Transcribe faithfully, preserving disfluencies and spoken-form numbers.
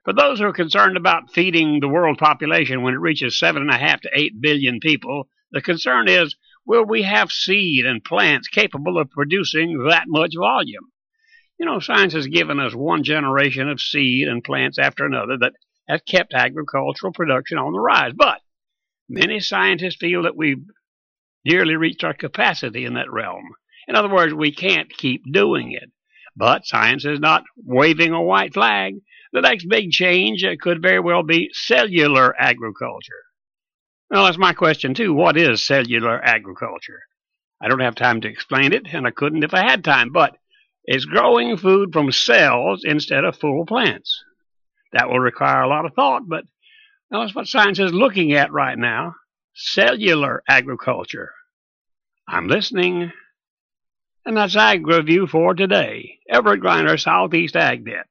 For those who are concerned about feeding the world population when it reaches seven and a half to eight billion people, the concern is, will we have seed and plants capable of producing that much volume? You know, science has given us one generation of seed and plants after another that has kept agricultural production on the rise. But many scientists feel that we've nearly reached our capacity in that realm. In other words, we can't keep doing it. But science is not waving a white flag. The next big change could very well be cellular agriculture. Well, that's my question, too. What is cellular agriculture? I don't have time to explain it, and I couldn't if I had time, but it's growing food from cells instead of full plants. That will require a lot of thought, but that's what science is looking at right now. Cellular agriculture. I'm listening. And that's Ag Review for today. Everett Griner, Southeast AgNet.